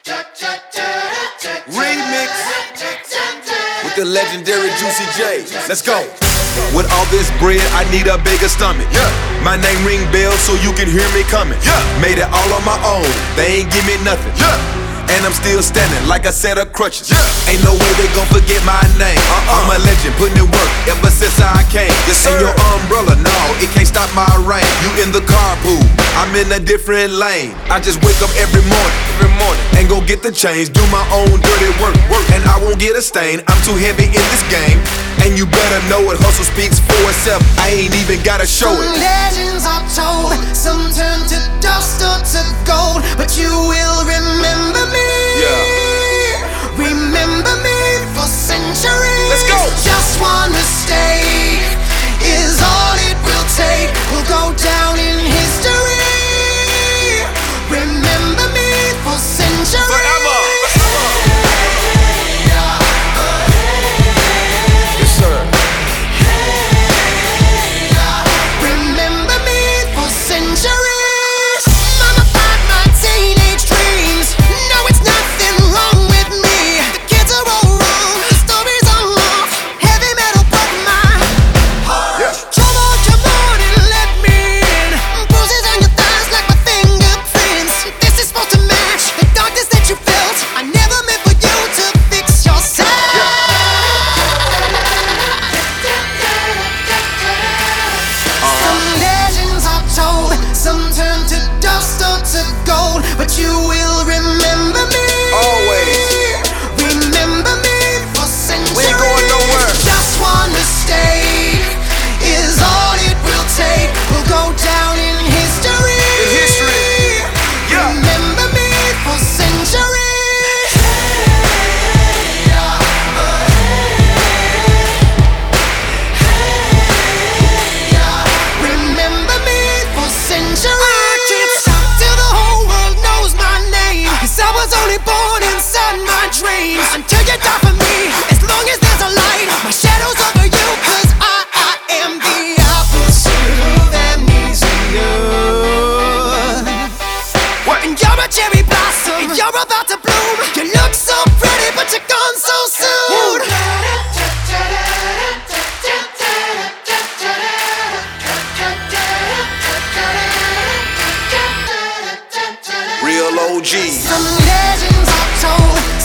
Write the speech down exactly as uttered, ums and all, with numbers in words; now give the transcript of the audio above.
Remix with the legendary Juicy J. Let's go. With all this bread, I need a bigger stomach. Yeah. My name ring bells so you can hear me coming. Yeah. Made it all on my own, they ain't give me nothing. Yeah. And I'm still standing like a set of crutches. Yeah. Ain't no way they gon' forget my name. uh-uh. I'm a legend, putting in work ever since I came. Yes, and your umbrella, no, it can't stop my rain. You in the carpool, I'm in a different lane. I just wake up every morning, every morning, and go get the change, do my own dirty work, work, and I won't get a stain. I'm too heavy in this game, and you better know it. Hustle speaks for itself. I ain't even gotta show it. Some legends are told, some turn to dust or to gold, but you will remember me. Yeah. Remember me for centuries. Let's go. Just one mistake is all it will take. We'll go down in history. Remember me for centuries. Forever. Yes, sir. Remember me for centuries. Mummified my teenage dreams. No, it's nothing wrong with me. The kids are all wrong. The stories are off. Heavy metal broke my heart. Yeah. Come on, come on and let me in. Bruises on your thighs like my fingerprints. This is supposed to match the darkness that you felt. I never meant for you to fix yourself. Some legends are told, some turn to dust or to gold, but you will remember me. Always. Remember me for centuries. We ain't going nowhere. Just one mistake is all it will take. We'll go down in history. In history. Yeah. Remember me for centuries. Remember me for centuries. I can't stop till the whole world knows my name, 'cause I was only born inside my dreams. Until you die for me, as long as there's a light, my shadow's over you, 'cause I, I am the opposite of amnesia. What? And you're a cherry blossom, and you're about to bloom. You look so pretty, but you're gone so soon. Real O Gs. Some legends are told,